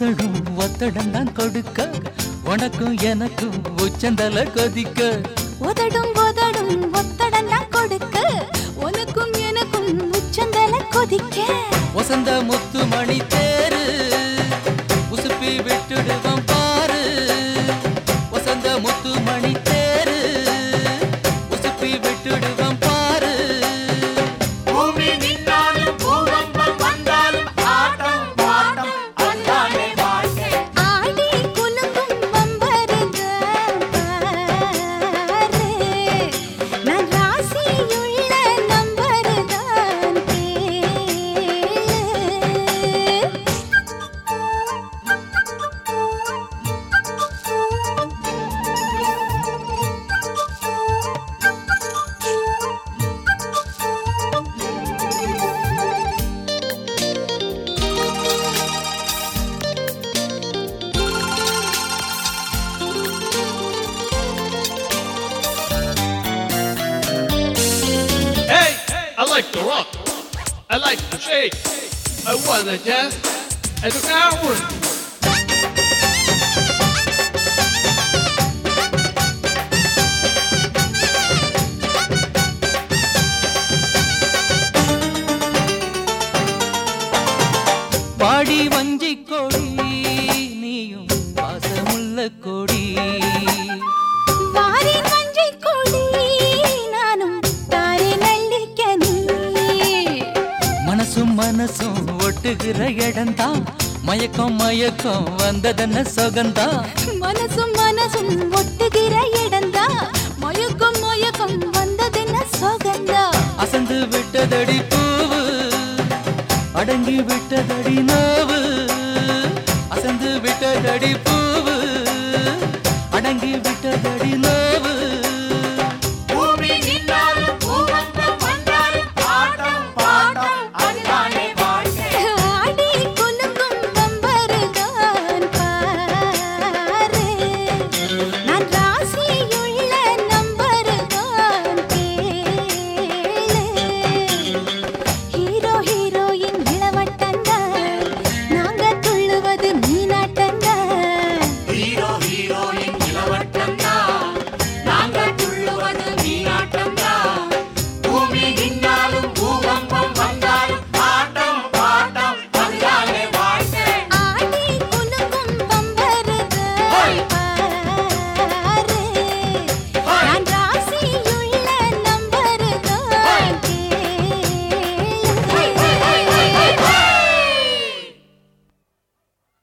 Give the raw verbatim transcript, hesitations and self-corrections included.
உதடும் ஒத்தடம் தான் கொடுக்க உனக்கும் எனக்கும் உச்சந்தல கொதிக்க உதடும் உதடும் ஒத்தடம் தான் கொடுக்க உனக்கும் எனக்கும் உச்சந்தல கொதிக்க வசந்த முத்து மணி தேரு உசுப்பி விட்டுடுவான் பாரு வசந்த முத்து மணி தேரு உசுப்பி விட்டுடுவான் பாரு பூமி நின்னாலும் பூகம்பம் வந்தாலும் ஆட்டம் பாட்டம் அந்தானே வாழ்க்கை ஆடி குலுங்கும் வம்பருக பாரு நான் ராசியுள்ள நம்பருதான் கேளு Hey, I like to rock. I like to shake. I wanna dance at the hour. பாடி வஞ்சி கொடி நீயும் பாசமுள்ள கொடி வாரி மஞ்சை கொடி நானும் தாரே நல்லிக்கனி மனசும் மனசும் ஒட்டுகிற இடம்தான் மயக்கம் மயக்கம் வந்ததென்ன சொகந்தா மனசும் மனசும் ஒட்டுகிற இடந்தா மயக்கம் மயக்கம் வந்ததென்ன சோகந்தா அசந்து விட்டதடி பூவு அடங்கி விட்டதடி நோவு அசந்து விட்டதடி பூவு